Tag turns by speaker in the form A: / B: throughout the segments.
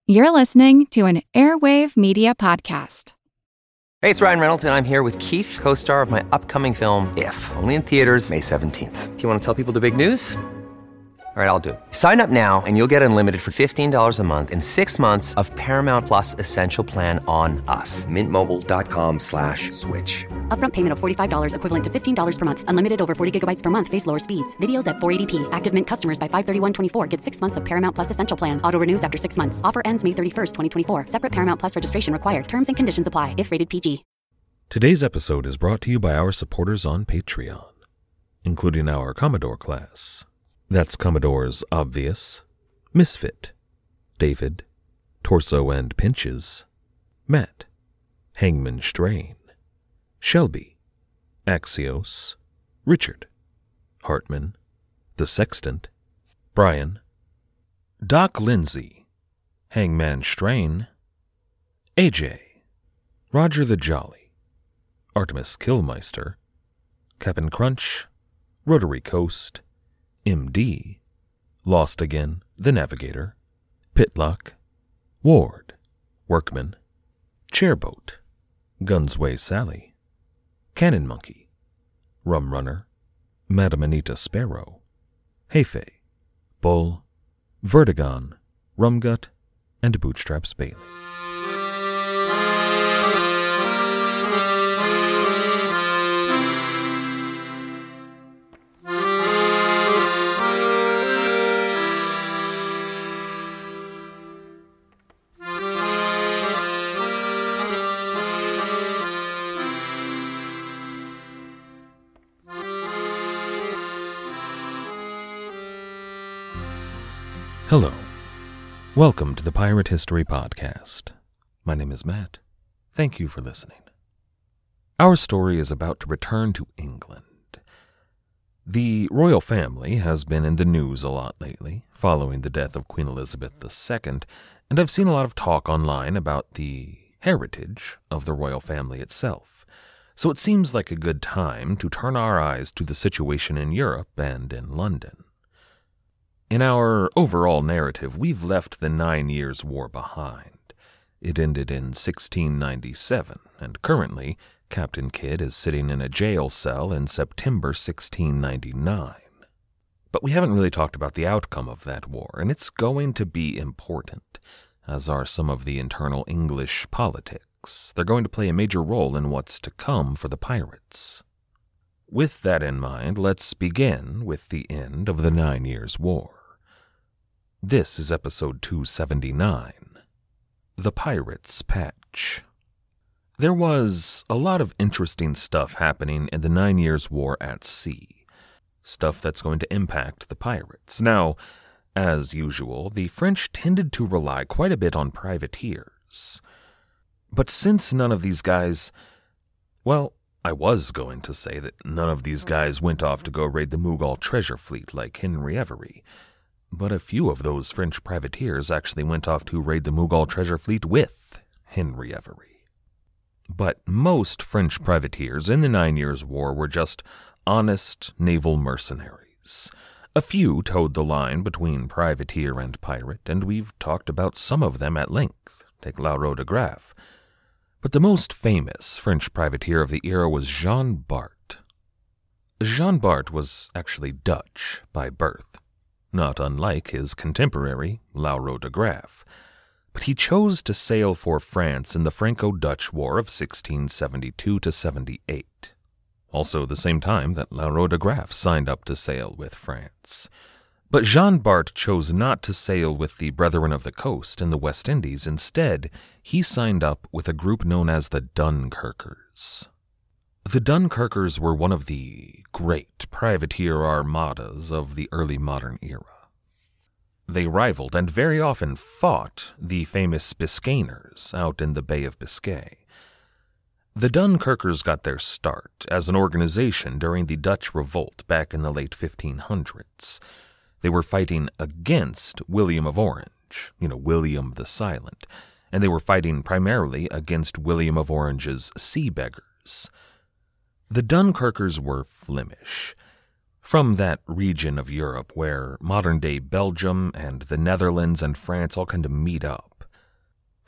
A: You're listening to an Airwave Media Podcast.
B: Hey, it's Ryan Reynolds, and I'm here with Keith, co-star of my upcoming film, If, only in theaters May 17th. Do you want to tell people the big news? All right, I'll do it. Sign up now and you'll get unlimited for $15 a month and 6 months of Paramount Plus Essential Plan on us. MintMobile.com/switch.
C: Upfront payment of $45 equivalent to $15 per month. Unlimited over 40 gigabytes per month. Face lower speeds. Videos at 480p. Active Mint customers by 531.24 get 6 months of Paramount Plus Essential Plan. Auto renews after 6 months. Offer ends May 31st, 2024. Separate Paramount Plus registration required. Terms and conditions apply if rated PG.
D: Today's episode is brought to you by our supporters on Patreon, including our Commodore class. That's Commodores Obvious, Misfit, David, Torso and Pinches, Matt, Hangman Strain, Shelby, Axios, Richard, Hartman, The Sextant, Brian, Doc Lindsay, Hangman Strain, AJ, Roger the Jolly, Artemis Killmeister, Cap'n Crunch, Rotary Coast, MD, Lost Again, The Navigator, Pitlock, Ward, Workman, Chairboat, Gunsway Sally, Cannon Monkey, Rum Runner, Madam Anita Sparrow, Heifei, Bull, Vertigon, Rumgut, and Bootstraps Bailey. Hello. Welcome to the Pirate History Podcast. My name is Matt. Thank you for listening. Our story is about to return to England. The royal family has been in the news a lot lately, following the death of Queen Elizabeth II, and I've seen a lot of talk online about the heritage of the royal family itself. So it seems like a good time to turn our eyes to the situation in Europe and in London. In our overall narrative, we've left the 9 Years' War behind. It ended in 1697, and currently, Captain Kidd is sitting in a jail cell in September 1699. But we haven't really talked about the outcome of that war, and it's going to be important, as are some of the internal English politics. They're going to play a major role in what's to come for the pirates. With that in mind, let's begin with the end of the 9 Years' War. This is episode 279, The Pirates' Patch. There was a lot of interesting stuff happening in the 9 Years' War at sea, stuff that's going to impact the pirates. Now, as usual, the French tended to rely quite a bit on privateers. But since none of these guys, well, I was going to say that none of these guys went off to go raid the Mughal treasure fleet like Henry Every, but a few of those French privateers actually went off to raid the Mughal treasure fleet with Henry Every. But most French privateers in the 9 Years' War were just honest naval mercenaries. A few towed the line between privateer and pirate, and we've talked about some of them at length. Take Lauro de Graaf. But the most famous French privateer of the era was Jean Bart. Jean Bart was actually Dutch by birth, not unlike his contemporary, Lauro de Graaf, but he chose to sail for France in the Franco-Dutch War of 1672-78, also the same time that Lauro de Graaf signed up to sail with France. But Jean Bart chose not to sail with the Brethren of the Coast in the West Indies. Instead, he signed up with a group known as the Dunkirkers. The Dunkirkers were one of the great privateer armadas of the early modern era. They rivaled and very often fought the famous Biscayers out in the Bay of Biscay. The Dunkirkers got their start as an organization during the Dutch Revolt back in the late 1500s. They were fighting against William of Orange, William the Silent, and they were fighting primarily against William of Orange's sea beggars. The Dunkirkers were Flemish, from that region of Europe where modern-day Belgium and the Netherlands and France all kind of meet up.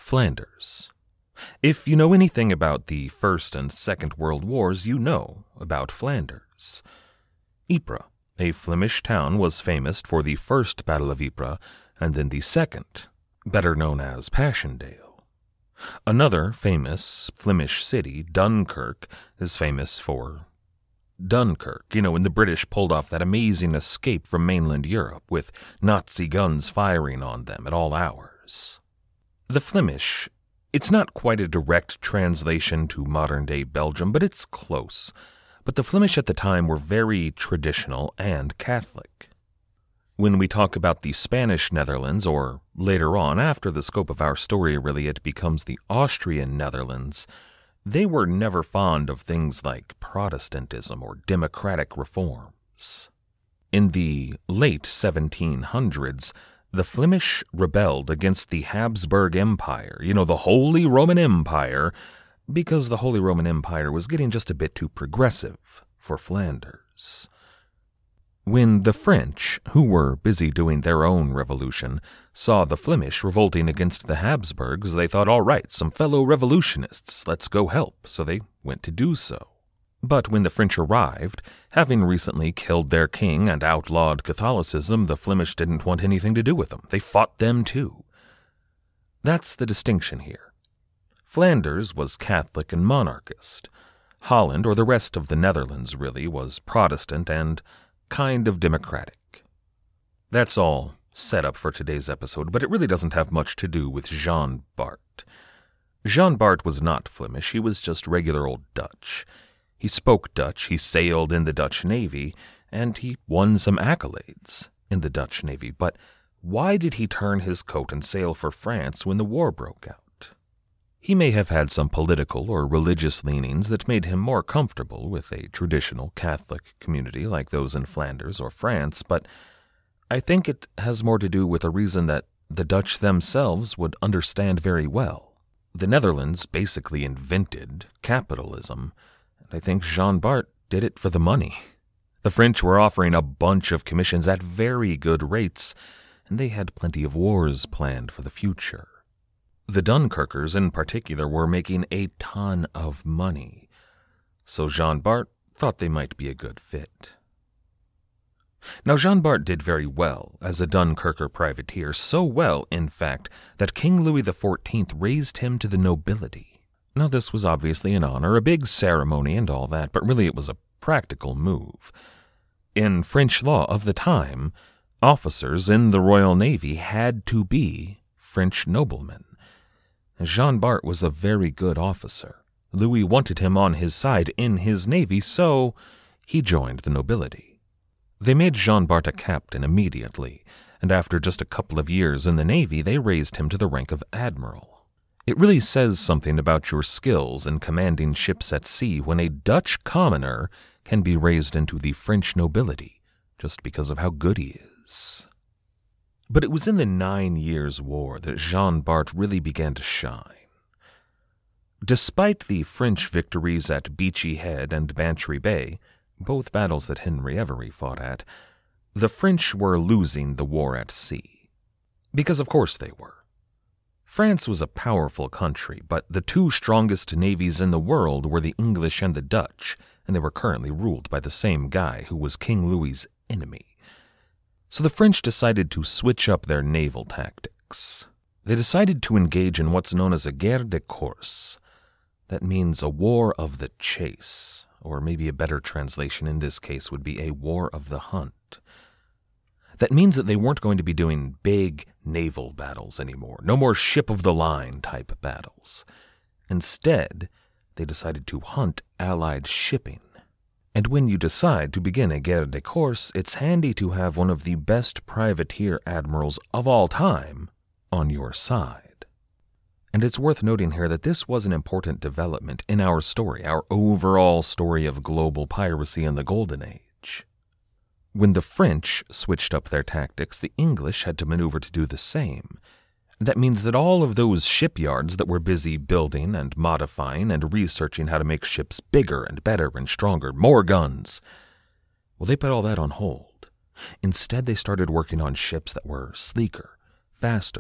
D: Flanders. If you know anything about the First and Second World Wars, you know about Flanders. Ypres, a Flemish town, was famous for the First Battle of Ypres and then the Second, better known as Passchendaele. Another famous Flemish city, Dunkirk, is famous for Dunkirk, when the British pulled off that amazing escape from mainland Europe with Nazi guns firing on them at all hours. The Flemish, it's not quite a direct translation to modern-day Belgium, but it's close. But the Flemish at the time were very traditional and Catholic. When we talk about the Spanish Netherlands, or later on, after the scope of our story really, it becomes the Austrian Netherlands, they were never fond of things like Protestantism or democratic reforms. In the late 1700s, the Flemish rebelled against the Habsburg Empire, the Holy Roman Empire, because the Holy Roman Empire was getting just a bit too progressive for Flanders. When the French, who were busy doing their own revolution, saw the Flemish revolting against the Habsburgs, they thought, all right, some fellow revolutionists, let's go help, so they went to do so. But when the French arrived, having recently killed their king and outlawed Catholicism, the Flemish didn't want anything to do with them. They fought them too. That's the distinction here. Flanders was Catholic and monarchist. Holland, or the rest of the Netherlands really, was Protestant and kind of democratic. That's all set up for today's episode, but it really doesn't have much to do with Jean Bart. Jean Bart was not Flemish, he was just regular old Dutch. He spoke Dutch, he sailed in the Dutch Navy, and he won some accolades in the Dutch Navy. But why did he turn his coat and sail for France when the war broke out? He may have had some political or religious leanings that made him more comfortable with a traditional Catholic community like those in Flanders or France, but I think it has more to do with a reason that the Dutch themselves would understand very well. The Netherlands basically invented capitalism, and I think Jean Bart did it for the money. The French were offering a bunch of commissions at very good rates, and they had plenty of wars planned for the future. The Dunkirkers in particular were making a ton of money, so Jean Bart thought they might be a good fit. Now Jean Bart did very well as a Dunkirker privateer, so well, in fact, that King Louis XIV raised him to the nobility. Now this was obviously an honor, a big ceremony and all that, but really it was a practical move. In French law of the time, officers in the Royal Navy had to be French noblemen. Jean Bart was a very good officer. Louis wanted him on his side in his navy, so he joined the nobility. They made Jean Bart a captain immediately, and after just a couple of years in the navy, they raised him to the rank of admiral. It really says something about your skills in commanding ships at sea when a Dutch commoner can be raised into the French nobility just because of how good he is. But it was in the 9 Years' War that Jean Bart really began to shine. Despite the French victories at Beachy Head and Bantry Bay, both battles that Henry Every fought at, the French were losing the war at sea. Because of course they were. France was a powerful country, but the two strongest navies in the world were the English and the Dutch, and they were currently ruled by the same guy who was King Louis's enemy. So the French decided to switch up their naval tactics. They decided to engage in what's known as a guerre de course. That means a war of the chase, or maybe a better translation in this case would be a war of the hunt. That means that they weren't going to be doing big naval battles anymore, no more ship-of-the-line type battles. Instead, they decided to hunt Allied shipping. And when you decide to begin a guerre de course, it's handy to have one of the best privateer admirals of all time on your side. And it's worth noting here that this was an important development in our story, our overall story of global piracy in the Golden Age. When the French switched up their tactics, the English had to maneuver to do the same. That means that all of those shipyards that were busy building and modifying and researching how to make ships bigger and better and stronger, more guns, well, they put all that on hold. Instead, they started working on ships that were sleeker, faster,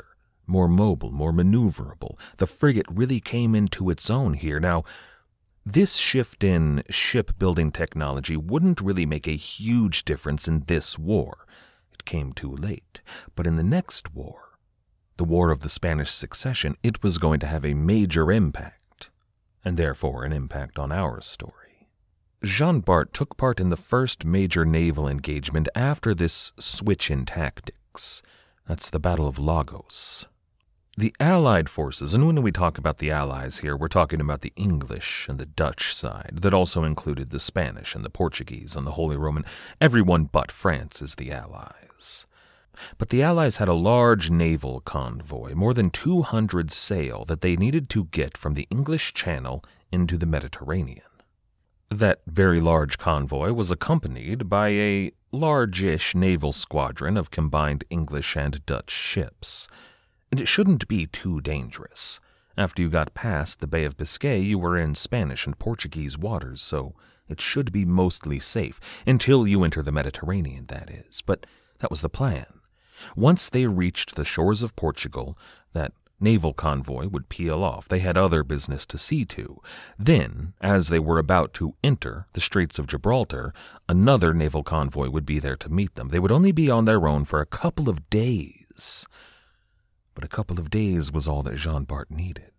D: more mobile, more maneuverable. The frigate really came into its own here. Now, this shift in shipbuilding technology wouldn't really make a huge difference in this war. It came too late. But in the next war, the War of the Spanish Succession, it was going to have a major impact, and therefore an impact on our story. Jean Bart took part in the first major naval engagement after this switch in tactics. That's the Battle of Lagos. The Allied forces, and when we talk about the Allies here, we're talking about the English and the Dutch side. That also included the Spanish and the Portuguese and the Holy Roman. Everyone but France is the Allies. But the Allies had a large naval convoy, more than 200 sail, that they needed to get from the English Channel into the Mediterranean. That very large convoy was accompanied by a large-ish naval squadron of combined English and Dutch ships. And it shouldn't be too dangerous. After you got past the Bay of Biscay, you were in Spanish and Portuguese waters, so it should be mostly safe, until you enter the Mediterranean, that is. But that was the plan. Once they reached the shores of Portugal, that naval convoy would peel off. They had other business to see to. Then, as they were about to enter the Straits of Gibraltar, another naval convoy would be there to meet them. They would only be on their own for a couple of days. But a couple of days was all that Jean Bart needed.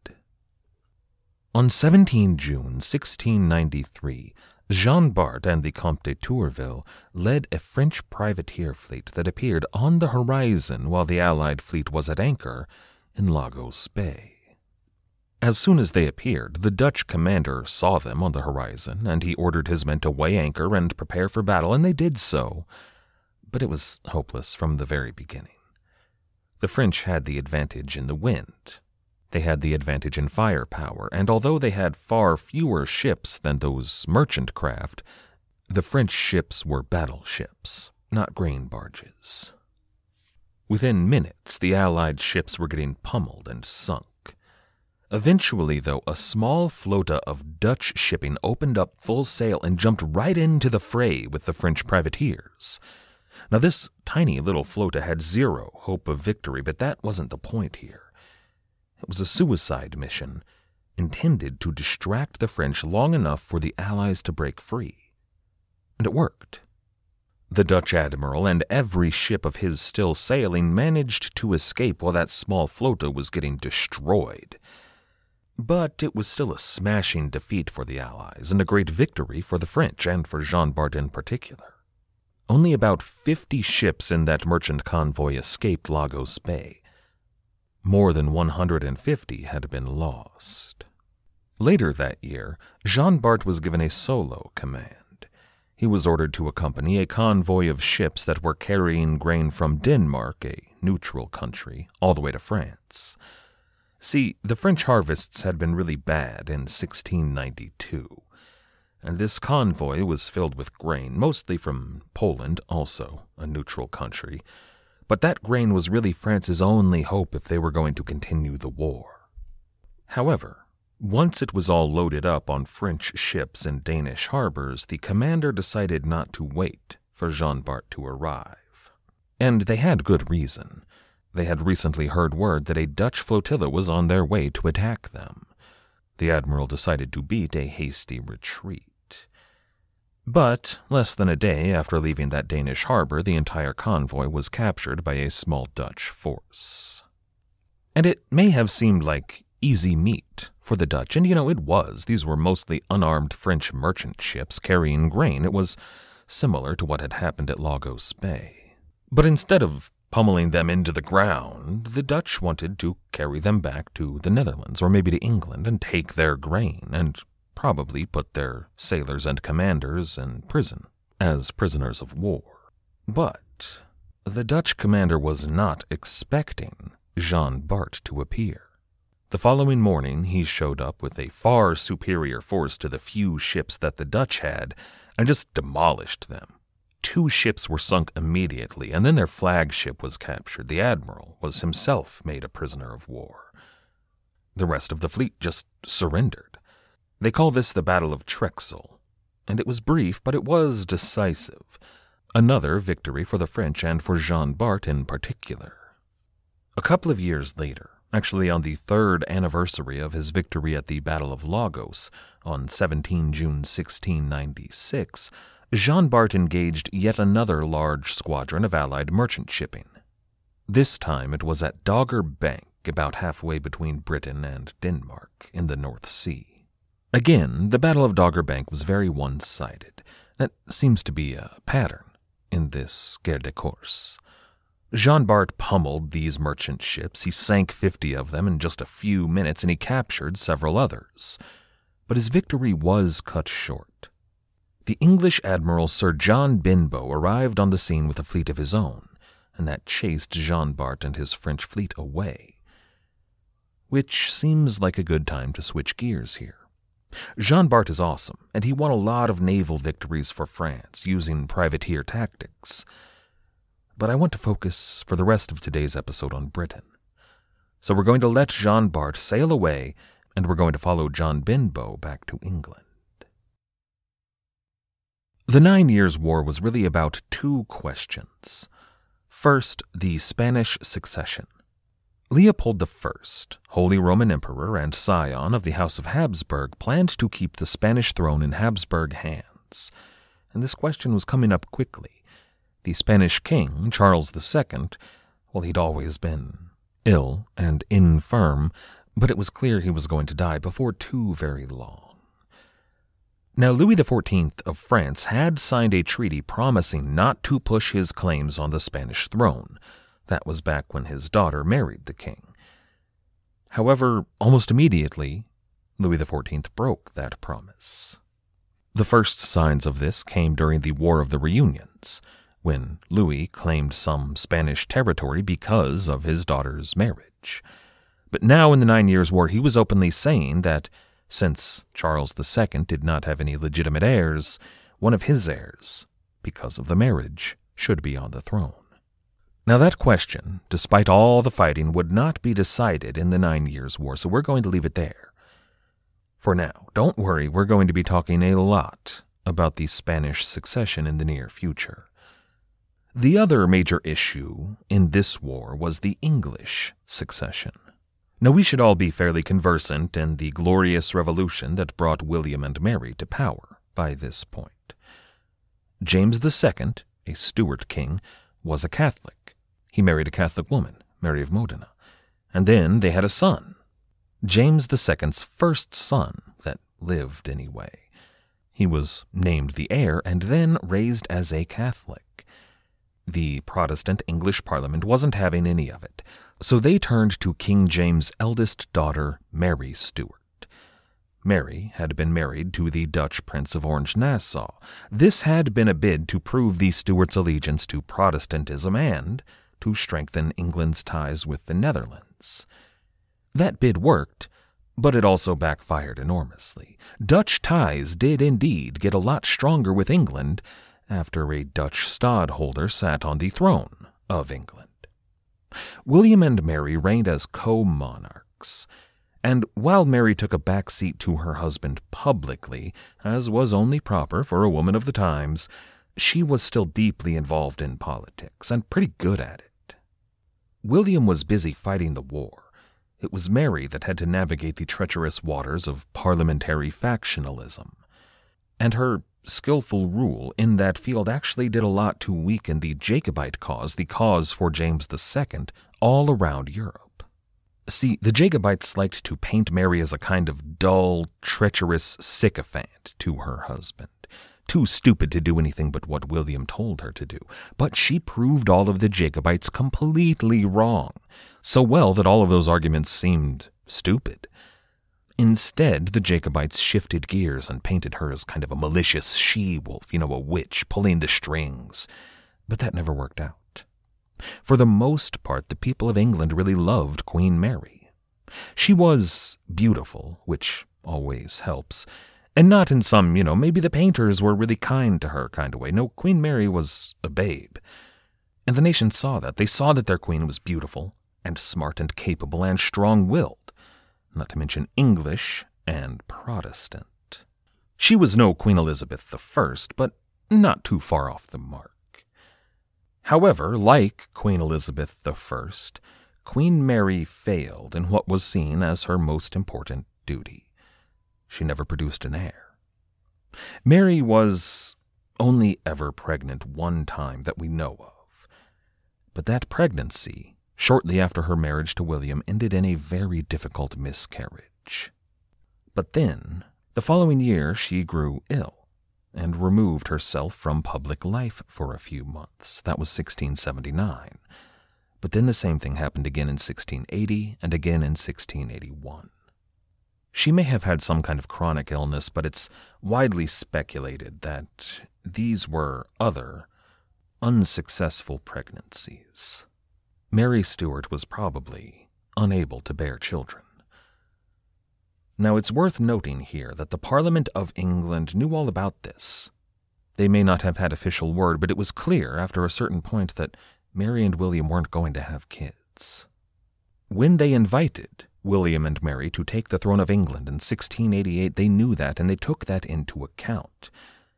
D: On 17 June 1693, Jean Bart and the Comte de Tourville led a French privateer fleet that appeared on the horizon while the Allied fleet was at anchor in Lagos Bay. As soon as they appeared, the Dutch commander saw them on the horizon, and he ordered his men to weigh anchor and prepare for battle, and they did so. But it was hopeless from the very beginning. The French had the advantage in the wind. They had the advantage in firepower, and although they had far fewer ships than those merchant craft, the French ships were battleships, not grain barges. Within minutes, the Allied ships were getting pummeled and sunk. Eventually, though, a small flota of Dutch shipping opened up full sail and jumped right into the fray with the French privateers. Now, this tiny little flota had zero hope of victory, but that wasn't the point here. It was a suicide mission, intended to distract the French long enough for the Allies to break free. And it worked. The Dutch admiral and every ship of his still sailing managed to escape while that small flota was getting destroyed. But it was still a smashing defeat for the Allies, and a great victory for the French, and for Jean Bart in particular. Only about 50 ships in that merchant convoy escaped Lagos Bay. More than 150 had been lost. Later that year, Jean Bart was given a solo command. He was ordered to accompany a convoy of ships that were carrying grain from Denmark, a neutral country, all the way to France. See, the French harvests had been really bad in 1692. And this convoy was filled with grain, mostly from Poland, also a neutral country. But that grain was really France's only hope if they were going to continue the war. However, once it was all loaded up on French ships in Danish harbors, the commander decided not to wait for Jean Bart to arrive. And they had good reason. They had recently heard word that a Dutch flotilla was on their way to attack them. The admiral decided to beat a hasty retreat. But less than a day after leaving that Danish harbor, the entire convoy was captured by a small Dutch force. And it may have seemed like easy meat for the Dutch, and it was. These were mostly unarmed French merchant ships carrying grain. It was similar to what had happened at Lagos Bay. But instead of pummeling them into the ground, the Dutch wanted to carry them back to the Netherlands, or maybe to England, and take their grain, and probably put their sailors and commanders in prison as prisoners of war. But the Dutch commander was not expecting Jean Bart to appear. The following morning, he showed up with a far superior force to the few ships that the Dutch had, and just demolished them. 2 ships were sunk immediately, and then their flagship was captured. The admiral was himself made a prisoner of war. The rest of the fleet just surrendered. They call this the Battle of Trexel, and it was brief, but it was decisive. Another victory for the French and for Jean Bart in particular. A couple of years later, actually on the 3rd anniversary of his victory at the Battle of Lagos on 17 June 1696, Jean Bart engaged yet another large squadron of Allied merchant shipping. This time it was at Dogger Bank, about halfway between Britain and Denmark, in the North Sea. Again, the Battle of Dogger Bank was very one-sided. That seems to be a pattern in this guerre de course. Jean Bart pummeled these merchant ships. He sank 50 of them in just a few minutes, and he captured several others. But his victory was cut short. The English Admiral Sir John Benbow arrived on the scene with a fleet of his own, and that chased Jean Bart and his French fleet away. Which seems like a good time to switch gears here. Jean Bart is awesome, and he won a lot of naval victories for France using privateer tactics. But I want to focus for the rest of today's episode on Britain. So we're going to let Jean Bart sail away, and we're going to follow John Benbow back to England. The 9 Years' War was really about two questions. First, the Spanish succession. Leopold I, Holy Roman Emperor and scion of the House of Habsburg, planned to keep the Spanish throne in Habsburg hands, and this question was coming up quickly. The Spanish king, Charles II, well, he'd always been ill and infirm, but it was clear he was going to die before too very long. Now, Louis XIV of France had signed a treaty promising not to push his claims on the Spanish throne. That was back when his daughter married the king. However, almost immediately, Louis XIV broke that promise. The first signs of this came during the War of the Reunions, when Louis claimed some Spanish territory because of his daughter's marriage. But now in the 9 Years' War, he was openly saying that since Charles II did not have any legitimate heirs, one of his heirs, because of the marriage, should be on the throne. Now that question, despite all the fighting, would not be decided in the 9 Years' War, so we're going to leave it there. For now, don't worry, we're going to be talking a lot about the Spanish succession in the near future. The other major issue in this war was the English succession. Now, we should all be fairly conversant in the glorious revolution that brought William and Mary to power by this point. James II, a Stuart king, was a Catholic. He married a Catholic woman, Mary of Modena, and then they had a son. James II's first son that lived anyway. He was named the heir and then raised as a Catholic. The Protestant English Parliament wasn't having any of it, so they turned to King James' eldest daughter, Mary Stuart. Mary had been married to the Dutch Prince of Orange-Nassau. This had been a bid to prove the Stuarts' allegiance to Protestantism and to strengthen England's ties with the Netherlands. That bid worked, but it also backfired enormously. Dutch ties did indeed get a lot stronger with England after a Dutch stadholder sat on the throne of England. William and Mary reigned as co-monarchs, and while Mary took a back seat to her husband publicly, as was only proper for a woman of the times, she was still deeply involved in politics and pretty good at it. William was busy fighting the war. It was Mary that had to navigate the treacherous waters of parliamentary factionalism, and her skillful rule in that field actually did a lot to weaken the Jacobite cause, the cause for James II, all around Europe. See, the Jacobites liked to paint Mary as a kind of dull, treacherous sycophant to her husband, too stupid to do anything but what William told her to do. But she proved all of the Jacobites completely wrong, so well that all of those arguments seemed stupid. Instead, the Jacobites shifted gears and painted her as kind of a malicious she-wolf, a witch pulling the strings. But that never worked out. For the most part, the people of England really loved Queen Mary. She was beautiful, which always helps, and not in some, maybe the painters were really kind to her kind of way. No, Queen Mary was a babe. And the nation saw that. They saw that their queen was beautiful and smart and capable and strong-willed, not to mention English and Protestant. She was no Queen Elizabeth I, but not too far off the mark. However, like Queen Elizabeth I, Queen Mary failed in what was seen as her most important duty. She never produced an heir. Mary was only ever pregnant one time that we know of, but that pregnancy, shortly after her marriage to William, ended in a very difficult miscarriage. But then, the following year, she grew ill and removed herself from public life for a few months. That was 1679. But then the same thing happened again in 1680 and again in 1681. She may have had some kind of chronic illness, but it's widely speculated that these were other, unsuccessful pregnancies. Mary Stuart was probably unable to bear children. Now, it's worth noting here that the Parliament of England knew all about this. They may not have had official word, but it was clear after a certain point that Mary and William weren't going to have kids. When they invited William and Mary to take the throne of England in 1688, they knew that, and they took that into account,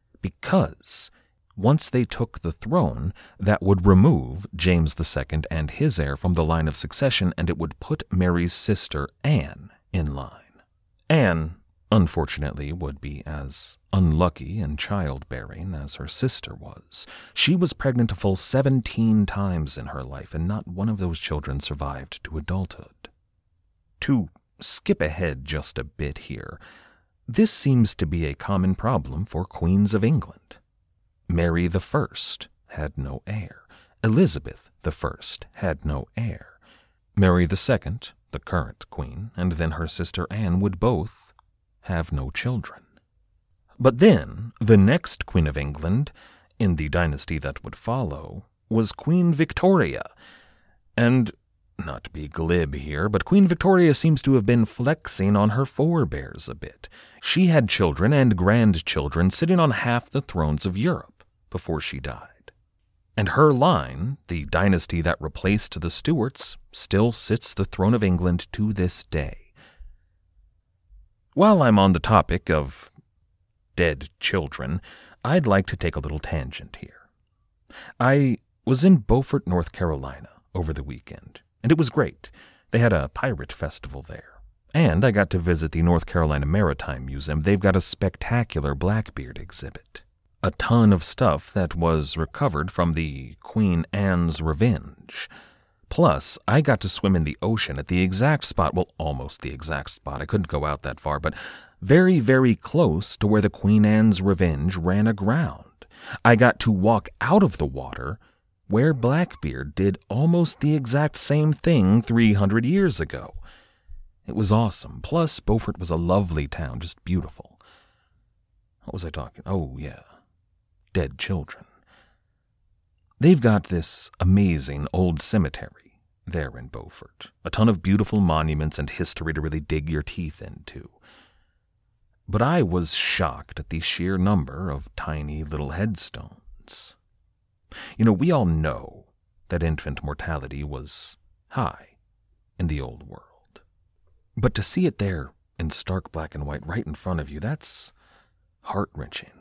D: because once they took the throne, that would remove James II and his heir from the line of succession, and it would put Mary's sister Anne in line. Anne, unfortunately, would be as unlucky in childbearing as her sister was. She was pregnant a full 17 times in her life, and not one of those children survived to adulthood. To skip ahead just a bit here, this seems to be a common problem for queens of England. Mary I had no heir. Elizabeth I had no heir. Mary II, the current queen, and then her sister Anne would both have no children. But then, the next Queen of England, in the dynasty that would follow, was Queen Victoria. And, not to be glib here, but Queen Victoria seems to have been flexing on her forebears a bit. She had children and grandchildren sitting on half the thrones of Europe before she died. And her line, the dynasty that replaced the Stuarts, still sits the throne of England to this day. While I'm on the topic of dead children, I'd like to take a little tangent here. I was in Beaufort, North Carolina over the weekend, and it was great. They had a pirate festival there. And I got to visit the North Carolina Maritime Museum. They've got a spectacular Blackbeard exhibit. A ton of stuff that was recovered from the Queen Anne's Revenge. Plus, I got to swim in the ocean at the exact spot, well, almost the exact spot. I couldn't go out that far, but very, very close to where the Queen Anne's Revenge ran aground. I got to walk out of the water where Blackbeard did almost the exact same thing 300 years ago. It was awesome. Plus, Beaufort was a lovely town, just beautiful. What was I talking? Oh, yeah. Dead children. They've got this amazing old cemetery there in Beaufort. A ton of beautiful monuments and history to really dig your teeth into. But I was shocked at the sheer number of tiny little headstones. You know, we all know that infant mortality was high in the old world. But to see it there in stark black and white right in front of you, that's heart-wrenching.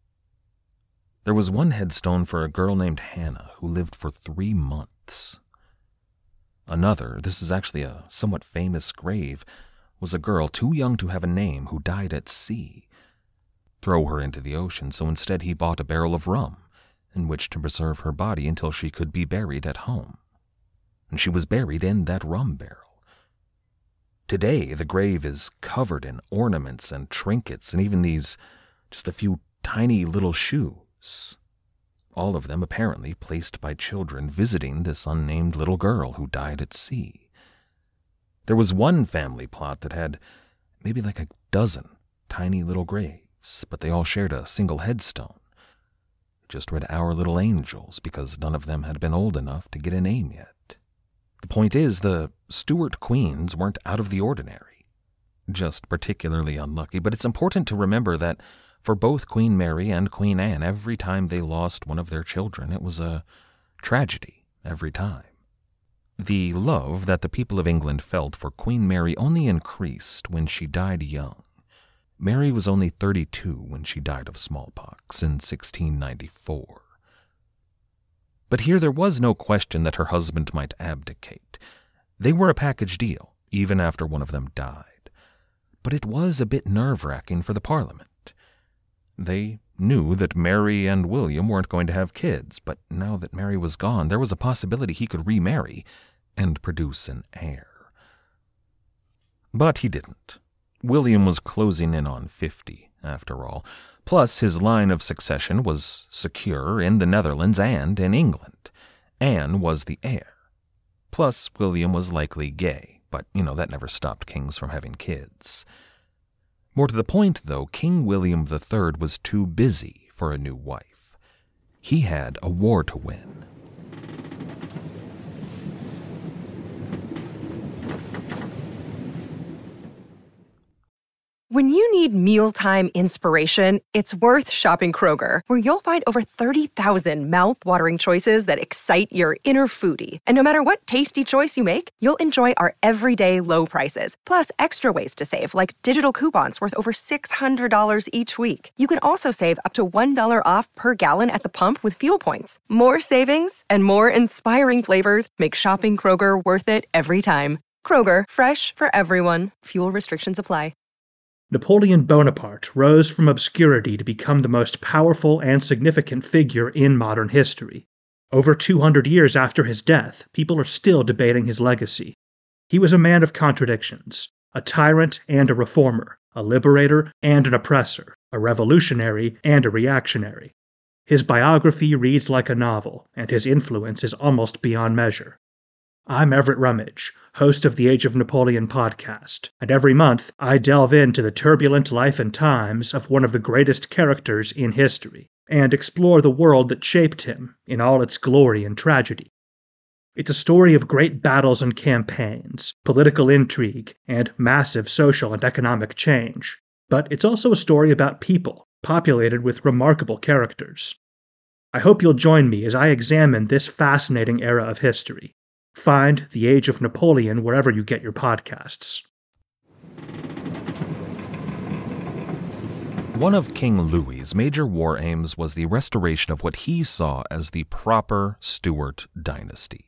D: There was one headstone for a girl named Hannah who lived for 3 months. Another, this is actually a somewhat famous grave, was a girl too young to have a name who died at sea. Throw her into the ocean, so instead he bought a barrel of rum in which to preserve her body until she could be buried at home. And she was buried in that rum barrel. Today, the grave is covered in ornaments and trinkets and even these just a few tiny little shoes. All of them apparently placed by children visiting this unnamed little girl who died at sea. There was one family plot that had maybe like a dozen tiny little graves, but they all shared a single headstone. Just read Our Little Angels because none of them had been old enough to get a name yet. The point is, the Stuart queens weren't out of the ordinary, just particularly unlucky, but it's important to remember that for both Queen Mary and Queen Anne, every time they lost one of their children, it was a tragedy every time. The love that the people of England felt for Queen Mary only increased when she died young. Mary was only 32 when she died of smallpox in 1694. But here there was no question that her husband might abdicate. They were a package deal, even after one of them died. But it was a bit nerve-wracking for the Parliament. They knew that Mary and William weren't going to have kids, but now that Mary was gone, there was a possibility he could remarry and produce an heir. But he didn't. William was closing in on 50, after all. Plus, his line of succession was secure in the Netherlands and in England. Anne was the heir. Plus, William was likely gay, but, that never stopped kings from having kids. More to the point, though, King William III was too busy for a new wife. He had a war to win.
E: When you need mealtime inspiration, it's worth shopping Kroger, where you'll find over 30,000 mouth-watering choices that excite your inner foodie. And no matter what tasty choice you make, you'll enjoy our everyday low prices, plus extra ways to save, like digital coupons worth over $600 each week. You can also save up to $1 off per gallon at the pump with fuel points. More savings and more inspiring flavors make shopping Kroger worth it every time. Kroger, fresh for everyone. Fuel restrictions apply.
F: Napoleon Bonaparte rose from obscurity to become the most powerful and significant figure in modern history. Over 200 years after his death, people are still debating his legacy. He was a man of contradictions, a tyrant and a reformer, a liberator and an oppressor, a revolutionary and a reactionary. His biography reads like a novel, and his influence is almost beyond measure. I'm Everett Rummage, host of the Age of Napoleon podcast, and every month I delve into the turbulent life and times of one of the greatest characters in history, and explore the world that shaped him in all its glory and tragedy. It's a story of great battles and campaigns, political intrigue, and massive social and economic change. But it's also a story about people, populated with remarkable characters. I hope you'll join me as I examine this fascinating era of history. Find The Age of Napoleon wherever you get your podcasts.
D: One of King Louis's major war aims was the restoration of what he saw as the proper Stuart dynasty.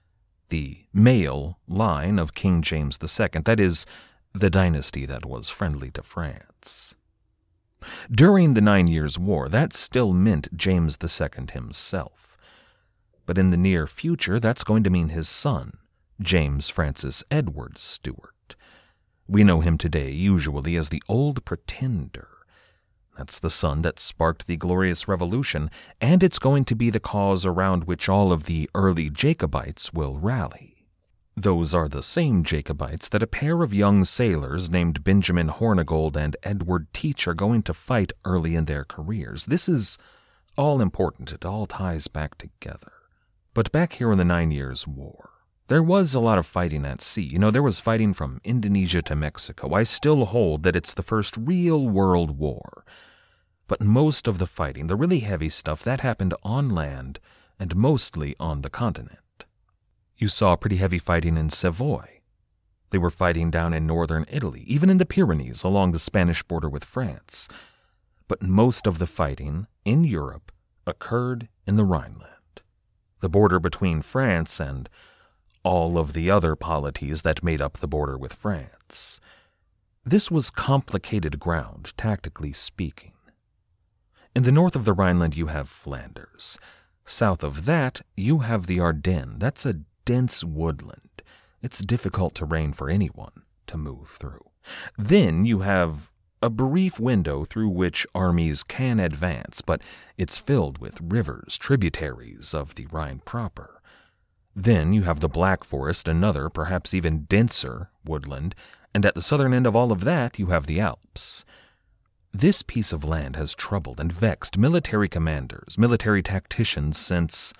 D: The male line of King James II, that is, the dynasty that was friendly to France. During the 9 Years' War, that still meant James II himself. But in the near future, that's going to mean his son, James Francis Edward Stuart. We know him today usually as the Old Pretender. That's the son that sparked the Glorious Revolution, and it's going to be the cause around which all of the early Jacobites will rally. Those are the same Jacobites that a pair of young sailors named Benjamin Hornigold and Edward Teach are going to fight early in their careers. This is all important. It all ties back together. But back here in the 9 Years' War, there was a lot of fighting at sea. There was fighting from Indonesia to Mexico. I still hold that it's the first real world war. But most of the fighting, the really heavy stuff, that happened on land and mostly on the continent. You saw pretty heavy fighting in Savoy. They were fighting down in northern Italy, even in the Pyrenees along the Spanish border with France. But most of the fighting in Europe occurred in the Rhineland, the border between France and all of the other polities that made up the border with France. This was complicated ground, tactically speaking. In the north of the Rhineland, you have Flanders. South of that, you have the Ardennes. That's a dense woodland. It's difficult terrain for anyone to move through. Then you have a brief window through which armies can advance, but it's filled with rivers, tributaries of the Rhine proper. Then you have the Black Forest, another, perhaps even denser woodland, and at the southern end of all of that you have the Alps. This piece of land has troubled and vexed military commanders, military tacticians since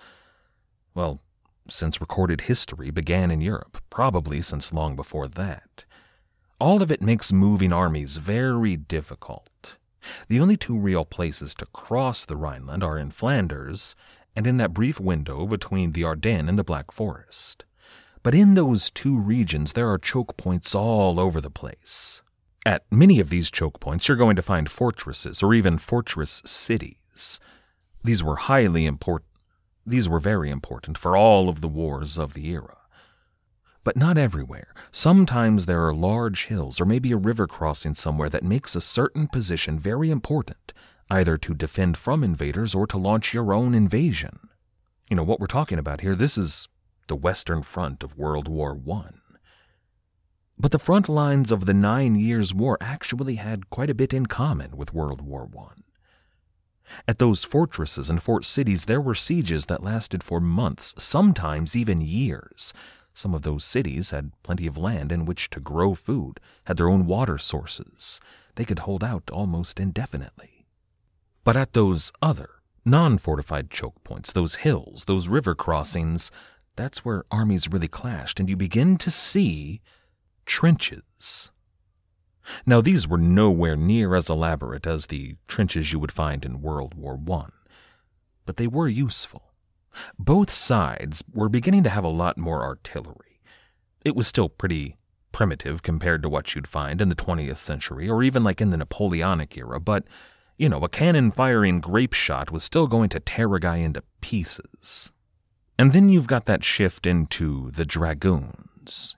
D: recorded history began in Europe, probably since long before that. All of it makes moving armies very difficult. The only two real places to cross the Rhineland are in Flanders and in that brief window between the Ardennes and the Black Forest. But in those two regions, there are choke points all over the place. At many of these choke points, you're going to find fortresses or even fortress cities. These were very important for all of the wars of the era. But not everywhere. Sometimes there are large hills or maybe a river crossing somewhere that makes a certain position very important, either to defend from invaders or to launch your own invasion. You know, what we're talking about here, this is the Western Front of World War I. But the front lines of the 9 Years' War actually had quite a bit in common with World War I. At those fortresses and fort cities, there were sieges that lasted for months, sometimes even years. Some of those cities had plenty of land in which to grow food, had their own water sources. They could hold out almost indefinitely. But at those other, non-fortified choke points, those hills, those river crossings, that's where armies really clashed, and you begin to see trenches. Now, these were nowhere near as elaborate as the trenches you would find in World War I, but they were useful. Both sides were beginning to have a lot more artillery. It was still pretty primitive compared to what you'd find in the 20th century or even like in the Napoleonic era, but, you know, a cannon-firing grape shot was still going to tear a guy into pieces. And then you've got that shift into the dragoons,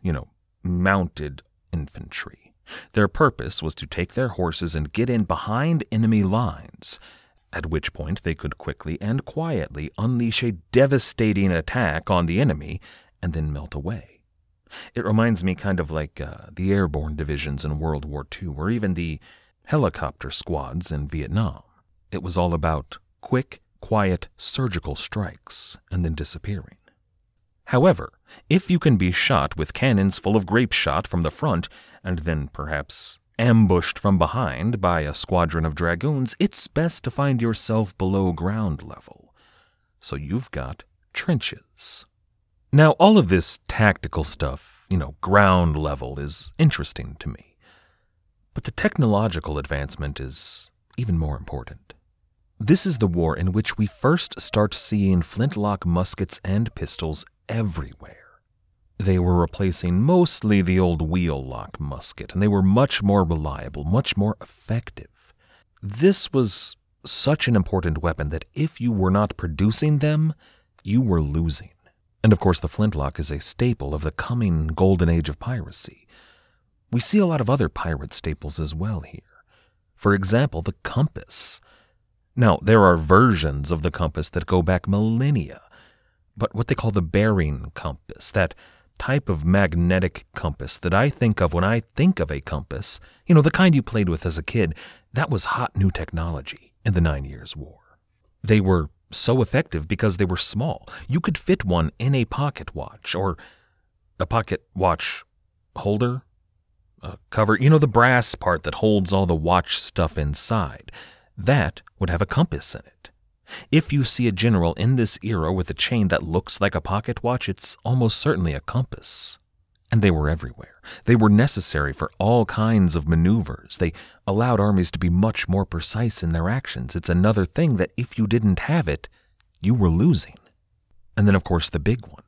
D: mounted infantry. Their purpose was to take their horses and get in behind enemy lines, at which point they could quickly and quietly unleash a devastating attack on the enemy and then melt away. It reminds me kind of like the airborne divisions in World War II, or even the helicopter squads in Vietnam. It was all about quick, quiet, surgical strikes and then disappearing. However, if you can be shot with cannons full of grape shot from the front and then perhaps ambushed from behind by a squadron of dragoons, it's best to find yourself below ground level. So you've got trenches. Now, all of this tactical stuff, ground level, is interesting to me. But the technological advancement is even more important. This is the war in which we first start seeing flintlock muskets and pistols everywhere. They were replacing mostly the old wheel-lock musket, and they were much more reliable, much more effective. This was such an important weapon that if you were not producing them, you were losing. And of course, the flintlock is a staple of the coming golden age of piracy. We see a lot of other pirate staples as well here. For example, the compass. Now, there are versions of the compass that go back millennia, but what they call the bearing compass, that type of magnetic compass that I think of when I think of a compass, the kind you played with as a kid, that was hot new technology in the 9 Years' War. They were so effective because they were small. You could fit one in a pocket watch, or a pocket watch holder, a cover, the brass part that holds all the watch stuff inside. That would have a compass in it. If you see a general in this era with a chain that looks like a pocket watch, it's almost certainly a compass. And they were everywhere. They were necessary for all kinds of maneuvers. They allowed armies to be much more precise in their actions. It's another thing that if you didn't have it, you were losing. And then, of course, the big one.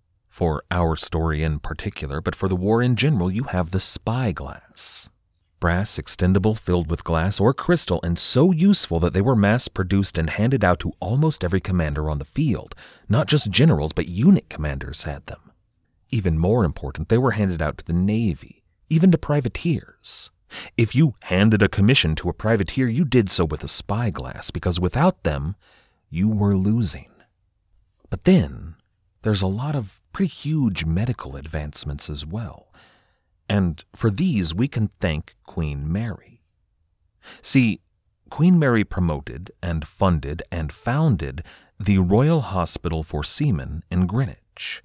D: For our story in particular, but for the war in general, you have the spyglass. Brass, extendable, filled with glass or crystal, and so useful that they were mass-produced and handed out to almost every commander on the field. Not just generals, but unit commanders had them. Even more important, they were handed out to the Navy, even to privateers. If you handed a commission to a privateer, you did so with a spyglass, because without them, you were losing. But then, there's a lot of pretty huge medical advancements as well. And for these, we can thank Queen Mary. See, Queen Mary promoted and funded and founded the Royal Hospital for Seamen in Greenwich.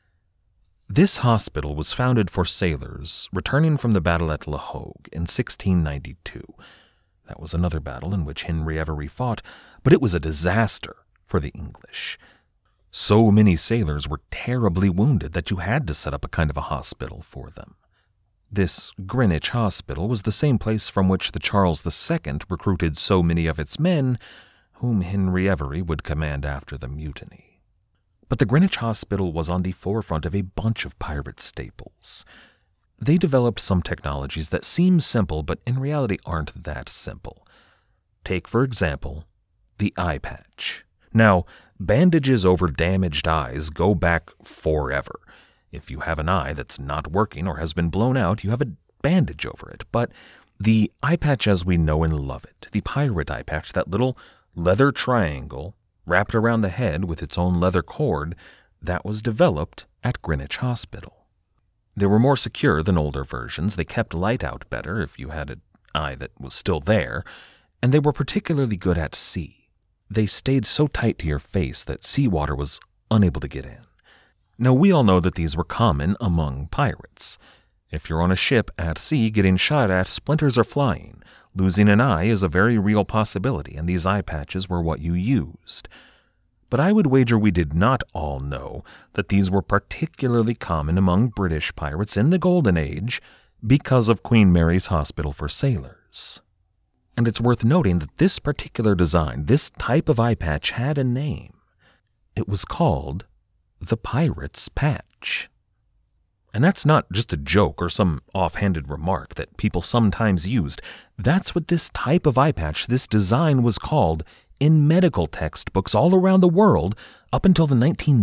D: This hospital was founded for sailors returning from the battle at La Hogue in 1692. That was another battle in which Henry Every fought, but it was a disaster for the English. So many sailors were terribly wounded that you had to set up a kind of a hospital for them. This Greenwich Hospital was the same place from which the Charles II recruited so many of its men, whom Henry Every would command after the mutiny. But the Greenwich Hospital was on the forefront of a bunch of pirate staples. They developed some technologies that seem simple, but in reality aren't that simple. Take, for example, the eye patch. Now, bandages over damaged eyes go back forever. If you have an eye that's not working or has been blown out, you have a bandage over it. But the eye patch as we know and love it, the pirate eye patch, that little leather triangle wrapped around the head with its own leather cord, that was developed at Greenwich Hospital. They were more secure than older versions. They kept light out better if you had an eye that was still there, and they were particularly good at sea. They stayed so tight to your face that seawater was unable to get in. Now, we all know that these were common among pirates. If you're on a ship at sea getting shot at, splinters are flying. Losing an eye is a very real possibility, and these eye patches were what you used. But I would wager we did not all know that these were particularly common among British pirates in the Golden Age because of Queen Mary's Hospital for Sailors. And it's worth noting that this particular design, this type of eye patch, had a name. It was called the Pirate's Patch. And that's not just a joke or some offhanded remark that people sometimes used. That's what this type of eye patch, this design, was called in medical textbooks all around the world up until the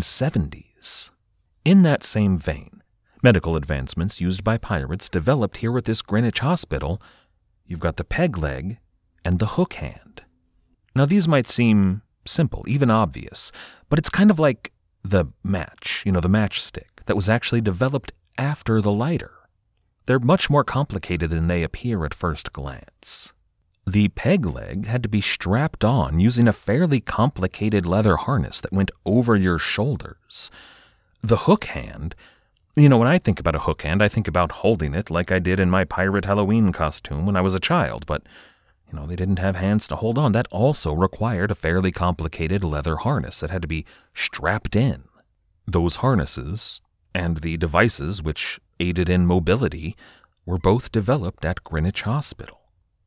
D: 1970s. In that same vein, medical advancements used by pirates developed here at this Greenwich Hospital. You've got the peg leg and the hook hand. Now, these might seem simple, even obvious, but it's kind of like the match, the matchstick, that was actually developed after the lighter. They're much more complicated than they appear at first glance. The peg leg had to be strapped on using a fairly complicated leather harness that went over your shoulders. The hook hand, when I think about a hook hand, I think about holding it like I did in my pirate Halloween costume when I was a child, but they didn't have hands to hold on. That also required a fairly complicated leather harness that had to be strapped in. Those harnesses and the devices which aided in mobility were both developed at Greenwich Hospital.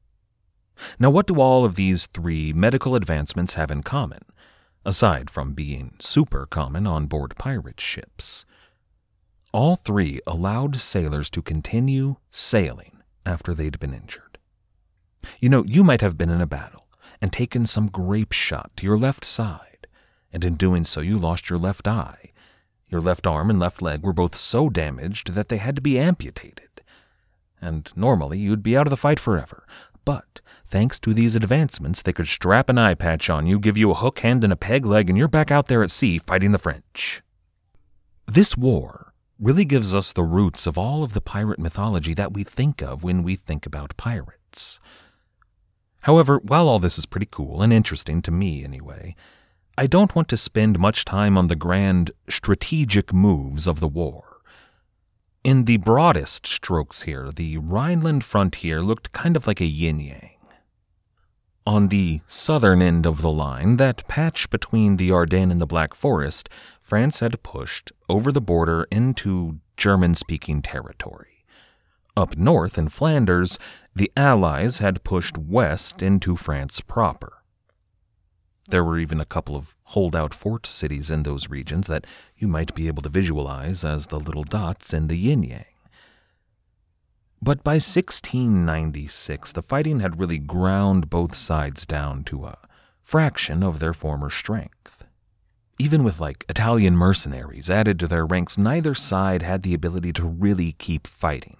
D: Now, what do all of these three medical advancements have in common, aside from being super common on board pirate ships? All three allowed sailors to continue sailing after they'd been injured. You might have been in a battle and taken some grape shot to your left side, and in doing so you lost your left eye. Your left arm and left leg were both so damaged that they had to be amputated. And normally you'd be out of the fight forever. But thanks to these advancements, they could strap an eye patch on you, give you a hook hand and a peg leg, and you're back out there at sea fighting the French. This war really gives us the roots of all of the pirate mythology that we think of when we think about pirates. However, while all this is pretty cool and interesting to me anyway, I don't want to spend much time on the grand strategic moves of the war. In the broadest strokes here, the Rhineland frontier looked kind of like a yin-yang. On the southern end of the line, that patch between the Ardennes and the Black Forest, France had pushed over the border into German-speaking territory. Up north in Flanders, the Allies had pushed west into France proper. There were even a couple of holdout fort cities in those regions that you might be able to visualize as the little dots in the yin-yang. But by 1696, the fighting had really ground both sides down to a fraction of their former strength. Even with Italian mercenaries added to their ranks, neither side had the ability to really keep fighting.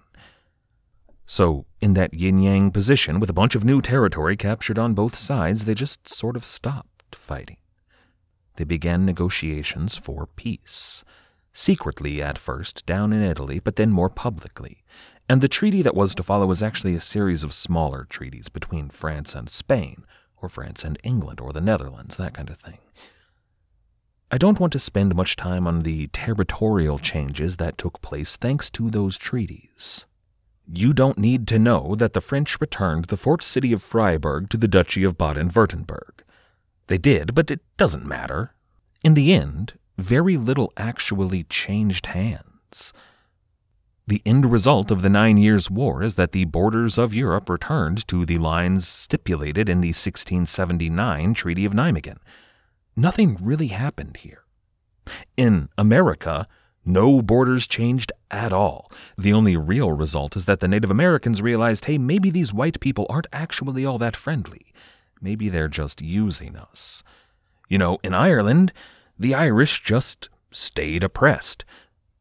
D: So, in that yin-yang position, with a bunch of new territory captured on both sides, they just sort of stopped fighting. They began negotiations for peace, secretly at first down in Italy, but then more publicly. And the treaty that was to follow was actually a series of smaller treaties between France and Spain, or France and England, or the Netherlands, that kind of thing. I don't want to spend much time on the territorial changes that took place thanks to those treaties. You don't need to know that the French returned the fort city of Freiburg to the Duchy of Baden-Württemberg. They did, but it doesn't matter. In the end, very little actually changed hands. The end result of the 9 Years' War is that the borders of Europe returned to the lines stipulated in the 1679 Treaty of Nijmegen. Nothing really happened here. In America, no borders changed at all. The only real result is that the Native Americans realized, hey, maybe these white people aren't actually all that friendly. Maybe they're just using us. In Ireland, the Irish just stayed oppressed.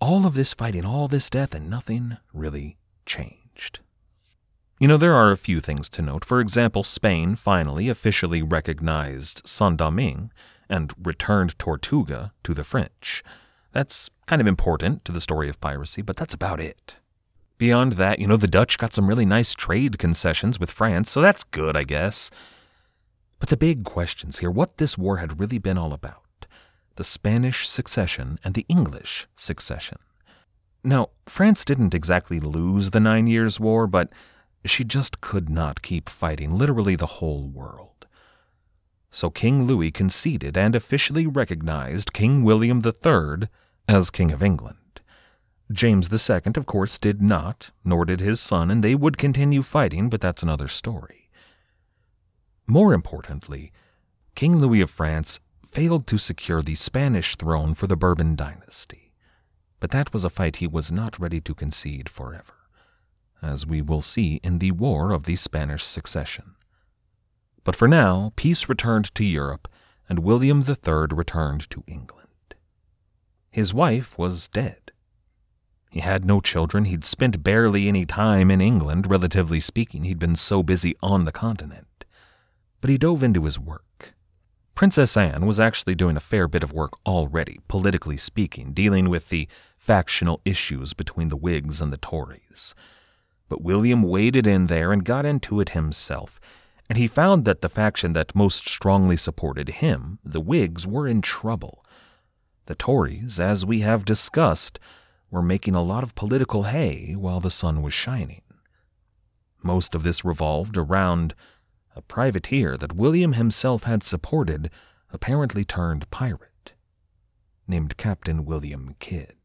D: All of this fighting, all this death, and nothing really changed. You know, there are a few things to note. For example, Spain finally officially recognized Saint-Domingue and returned Tortuga to the French. That's kind of important to the story of piracy, but that's about it. Beyond that, you know, the Dutch got some really nice trade concessions with France, so that's good, I guess. But the big questions here, what this war had really been all about, the Spanish succession and the English succession. Now, France didn't exactly lose the 9 Years' War, but she just could not keep fighting literally the whole world. So King Louis conceded and officially recognized King William III as King of England. James II, of course, did not, nor did his son, and they would continue fighting, but that's another story. More importantly, King Louis of France failed to secure the Spanish throne for the Bourbon dynasty, but that was a fight he was not ready to concede forever, as we will see in the War of the Spanish Succession. But for now, peace returned to Europe, and William III returned to England. His wife was dead. He had no children, he'd spent barely any time in England, relatively speaking, he'd been so busy on the continent. But he dove into his work. Princess Anne was actually doing a fair bit of work already, politically speaking, dealing with the factional issues between the Whigs and the Tories. But William waded in there and got into it himself, and he found that the faction that most strongly supported him, the Whigs, were in trouble. The Tories, as we have discussed, were making a lot of political hay while the sun was shining. Most of this revolved around a privateer that William himself had supported, apparently turned pirate, named Captain William Kidd.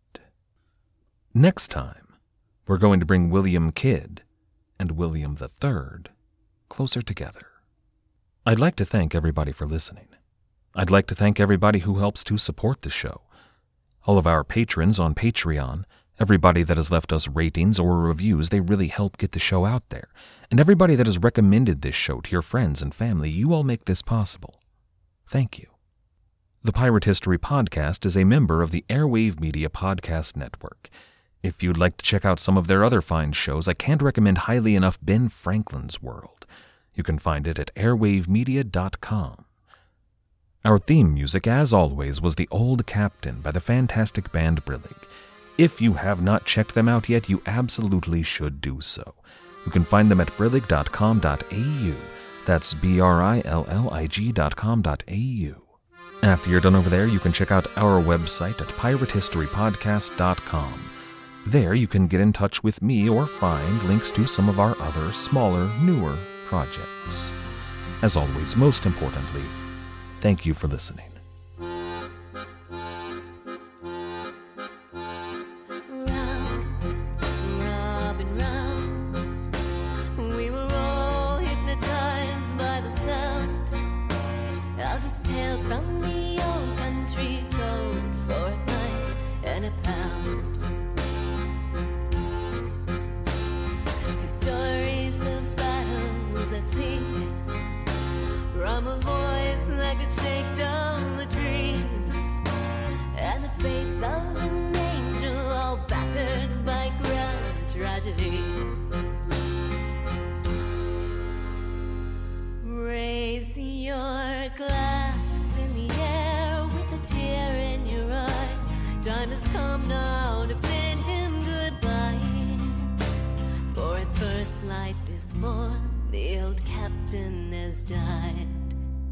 D: Next time, we're going to bring William Kidd and William III closer together. I'd like to thank everybody for listening. I'd like to thank everybody who helps to support the show. All of our patrons on Patreon, everybody that has left us ratings or reviews, they really help get the show out there. And everybody that has recommended this show to your friends and family, you all make this possible. Thank you. The Pirate History Podcast is a member of the Airwave Media Podcast Network. If you'd like to check out some of their other fine shows, I can't recommend highly enough Ben Franklin's World. You can find it at airwavemedia.com. Our theme music, as always, was The Old Captain by the fantastic band Brillig. If you have not checked them out yet, you absolutely should do so. You can find them at brillig.com.au. That's BRILLIG.com.au. After you're done over there, you can check out our website at piratehistorypodcast.com. There you can get in touch with me or find links to some of our other, smaller, newer projects. As always, most importantly, thank you for listening.
G: Raise your glass in the air with a tear in your eye. Time has come now to bid him goodbye. For at first light this morn, the old captain has died.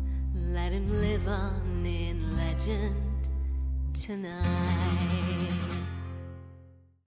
G: Let him live on in legend tonight.